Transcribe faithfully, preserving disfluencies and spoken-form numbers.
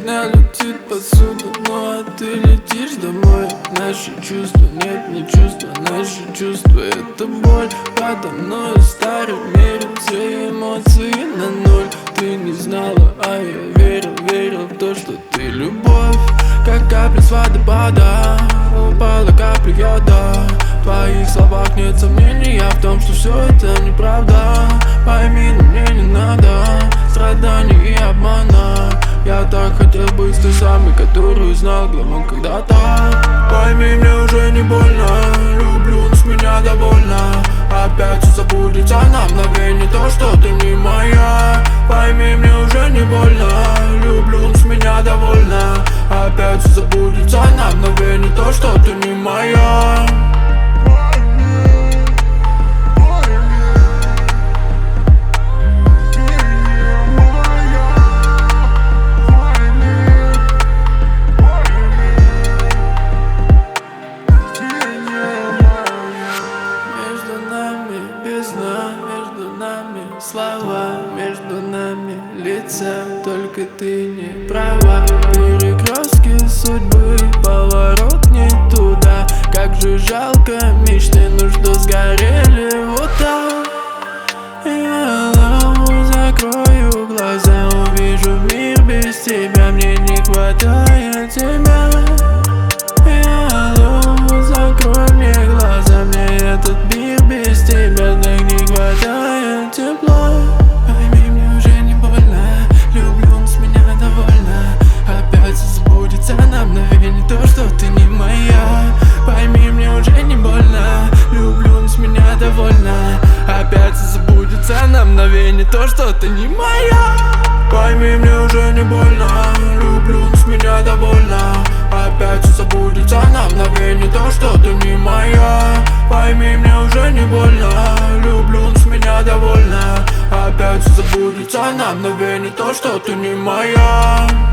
огня летит посуда, ну а ты летишь домой. Наши чувства, нет, не чувства, наши чувства — это боль. Подо мной старый мир, все эмоции на ноль. Ты не знала, а я верил, верил в то, что ты любовь. Как капля с водопада, упала капля йода. В твоих словах нет сомнения в том, что все это неправда. Пойми, но мне не надо страданий и обмана. Я так хотел быть с той самой, которую знал главным когда-то. Пойми, мне уже не больно, люблю, но с меня довольна. Опять все забудется на мгновение, то, что ты не моя. Пойми, мне уже не больно, люблю, но с меня довольна. Опять все забудется на мгновение, то, что ты не моя. Между нами слова, между нами лица, только ты не права. Перекрестки судьбы, поворот не туда. Как же жалко, мечты, ну что сгорели вот так. Я закрою глаза, увижу мир без тебя. Мне не хватает тебя. Я закрой мне глаза, мне этот мир без тебя так не хватает тепла. Пойми, мне уже не больно, люблю, но с меня довольна. Опять забудется на мгновение то, что ты не моя. Пойми, мне уже не больно, люблю, но с меня довольна. Опять забудется на мгновение то, что ты не моя. Пойми, мне уже не больно, люблю, но с меня довольна. Опять забудется на мгновение то, что ты не моя. Пойми, мне уже не больно, люблю, но с меня довольна. Опять забудется на мгновение то, что ты не моя.